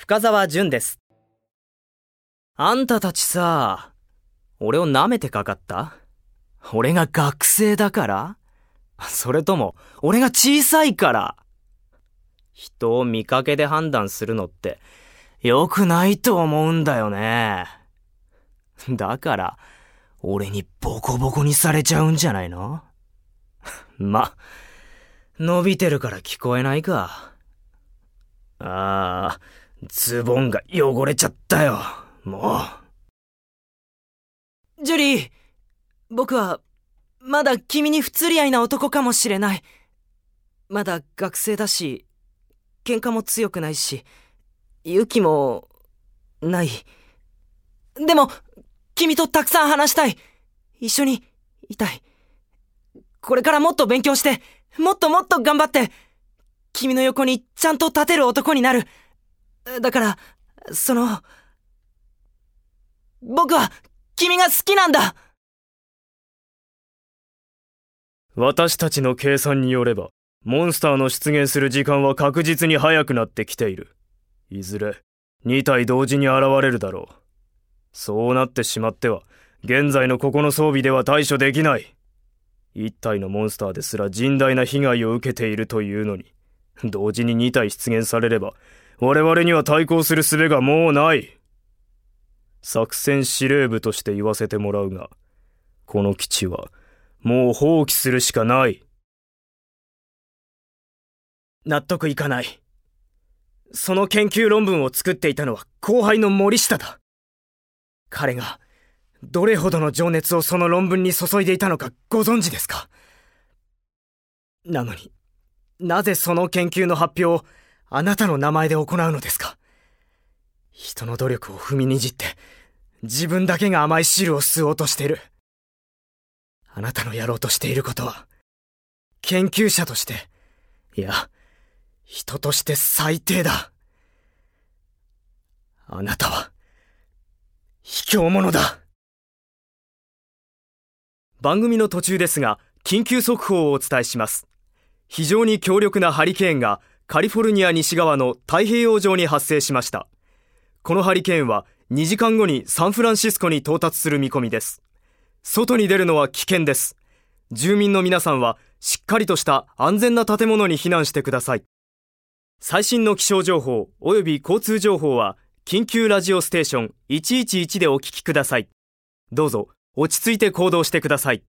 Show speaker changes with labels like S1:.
S1: 深沢淳です。あんたたちさ、俺を舐めてかかった？俺が学生だから？それとも、俺が小さいから？人を見かけで判断するのって、良くないと思うんだよね。だから、俺にボコボコにされちゃうんじゃないの？伸びてるから聞こえないか。ズボンが汚れちゃったよ、もう。ジュリー、僕は、まだ君に不釣り合いな男かもしれない。まだ学生だし、喧嘩も強くないし、勇気も、ない。でも、君とたくさん話したい。一緒に、いたい。これからもっと勉強して、もっともっと頑張って、君の横にちゃんと立てる男になる。だから、僕は、君が好きなんだ。
S2: 私たちの計算によれば、モンスターの出現する時間は確実に早くなってきている。いずれ、2体同時に現れるだろう。そうなってしまっては、現在のここの装備では対処できない。1体のモンスターですら甚大な被害を受けているというのに、同時に2体出現されれば、我々には対抗する術がもうない。作戦司令部として言わせてもらうが、この基地は、もう放棄するしかない。
S1: 納得いかない。その研究論文を作っていたのは後輩の森下だ。彼がどれほどの情熱をその論文に注いでいたのかご存知ですか？なのに、なぜその研究の発表をあなたの名前で行うのですか？人の努力を踏みにじって自分だけが甘い汁を吸おうとしている。あなたのやろうとしていることは、研究者として、いや、人として最低だ。あなたは、卑怯者だ。番組の途中ですが、緊急速報をお伝えします。非常に強力なハリケーンがカリフォルニア西側の太平洋上に発生しました。このハリケーンは2時間後にサンフランシスコに到達する見込みです。外に出るのは危険です。住民の皆さんはしっかりとした安全な建物に避難してください。最新の気象情報および交通情報は緊急ラジオステーション111でお聞きください。どうぞ落ち着いて行動してください。